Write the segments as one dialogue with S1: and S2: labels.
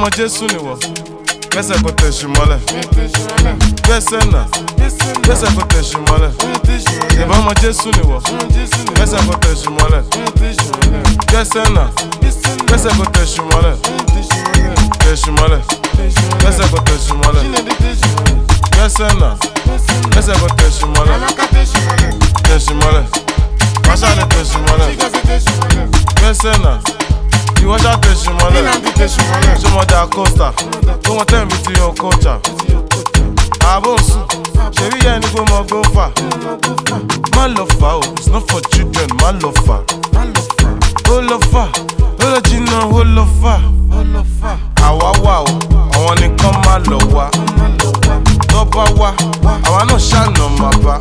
S1: Jésù ni wọ̀, gbẹ́sẹ̀ kò tẹ̀sù mọ́lẹ̀. Gbẹ́sẹ̀ náà, gbẹ́sẹ̀ kò tẹ̀sù mọ́lẹ̀. Ìbọn ọmọ Jésù ni wọ̀, gbẹ́sẹ̀ kò tẹ̀sù mọ́lẹ̀. Gbẹ́sẹ̀ náà, gbẹ́sẹ̀ kò tẹ̀sù mọ́lẹ̀. Tẹ̀sù mọ́lẹ̀, gbẹ́sẹ̀ kò tẹ̀sù mọ́lẹ̀. Gbẹ́sẹ̀ náà, gbẹ́sẹ̀ kò tẹ̀sù mọ́lẹ̀. Tẹ̀sù mọ́lẹ̀, wáṣà ni tẹ̀sù mọ́lẹ̀. Gbẹ́sẹ̀ náà, ìwọ ṣá tẹ̀sù mọ́lẹ̀. Ṣé mo dà kóòtà? Tó wọn tẹ̀ mí ti yan kóòtà. Àbò ń sùn, ṣèrí yẹn ni kò mọ gófà. Má lọ fà o, it's not for children, má lọ fà. Ó lọ fà, ó lọ jìnnà, ó lọ fà. Àwa wà o, àwọn nìkan má lọ wá. Tó bá wá, àwa náà ṣàna máa bá.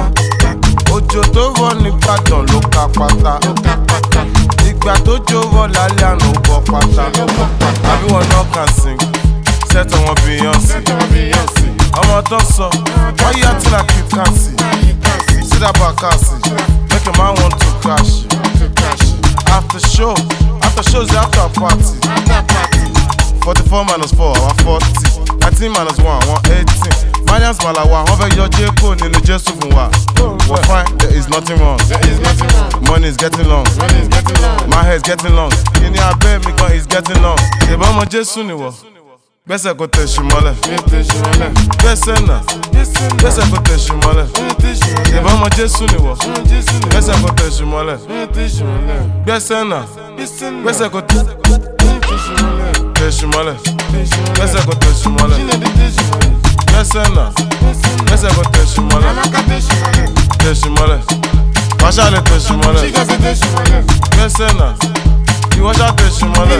S1: Òjò tó rọ̀ nígbàdàn ló ká pátá. Ìgbà tó jó rọ̀ lálẹ́ àná ó bọ́ pátá. Everyone now can sing, set on one Beyonce. Ọmọ tó sọ, why you acting like you can't see? See that Bakassi, make a man want to crash. After shows after party. 44 minus 4, our 40. 19 minus 1, 118. Finance Malawa, wọ́n fẹ́ yọ J-Code nínú Jésù fún wa. We're fine, there is nothing wrong. Money is getting long. My hair is getting long. Kíni abẹ́ mi gan is getting long. Ìbọn ọmọ Jésù ni wọ̀, gbẹ́sẹ̀ kò tẹ̀sù mọ́lẹ̀. Gbẹ́sẹ̀ náà, gbẹ́sẹ̀ kò tẹ̀sù mọ́lẹ̀. Ìbọn ọmọ Jésù ni wọ̀, gbẹ́sẹ̀ kò tẹ̀sù mọ́lẹ̀. Gbẹ́sẹ̀ náà, gbẹ́sẹ̀ kò tẹ̀sù mọ́lẹ̀. Gbẹ́sẹ̀ kò tẹ̀sù mọ́lẹ̀. Gbẹ́sẹ̀ náà, gbẹ́sẹ̀ kò tẹ̀sù mọ́lẹ̀. Tẹ̀sù mọ́lẹ̀, wáṣà lè tẹ̀sù mọ́lẹ̀. Gbẹ́sẹ̀ náà, ìwọ ṣá tẹ̀sù mọ́lẹ̀.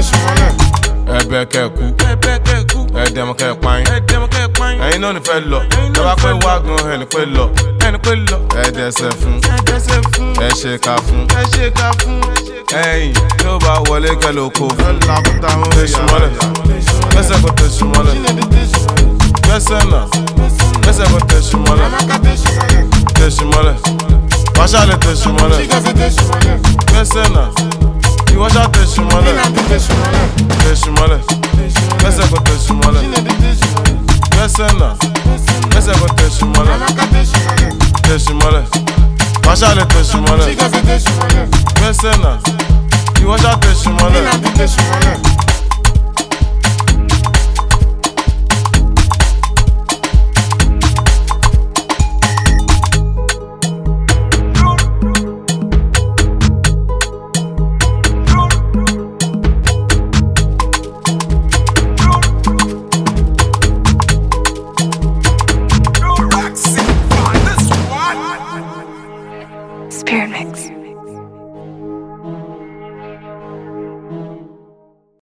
S1: Ẹ̀bẹ̀ kẹ́kù, ẹ̀dẹ̀mọ̀ kẹ́ pààyàn. Ẹ̀yin náà ní fẹ́ lọ, tọ́ba pé wá gan ẹni pé lọ. Ẹ̀dẹ̀sẹ̀ fún, ẹ̀ ṣe ká fún. Ẹ̀yin tí ó bá wọlé kẹ́ ló kó fún. Tẹ̀sù mọ́lẹ̀, gbẹ́sẹ̀ kò tẹ̀sù mọ́lẹ̀. Gbẹ́sẹ̀ náà, gbẹ́sẹ̀ kò tẹ̀sù mọ́lẹ̀. Tẹ̀sù mọ́lẹ̀, wáṣà lè tẹ̀sù mọ́lẹ̀. Gbẹ́sẹ̀ náà, ìwọ ṣá tẹ̀sù mọ́lẹ̀. Tẹ̀sù mọ́lẹ̀, gbẹ́sẹ̀ kò tẹ̀sù mọ́lẹ̀. Gbẹ́sẹ̀ náà, gbẹ́sẹ̀ kò tẹ̀sù mọ́lẹ̀. Tẹ̀sù mọ́lẹ̀, wáṣà lè tẹ̀sù mọ́lẹ̀. Gbẹ́sẹ̀ náà, ìwọ ṣá tẹ̀sù mọ́lẹ̀.
S2: Spirit mix.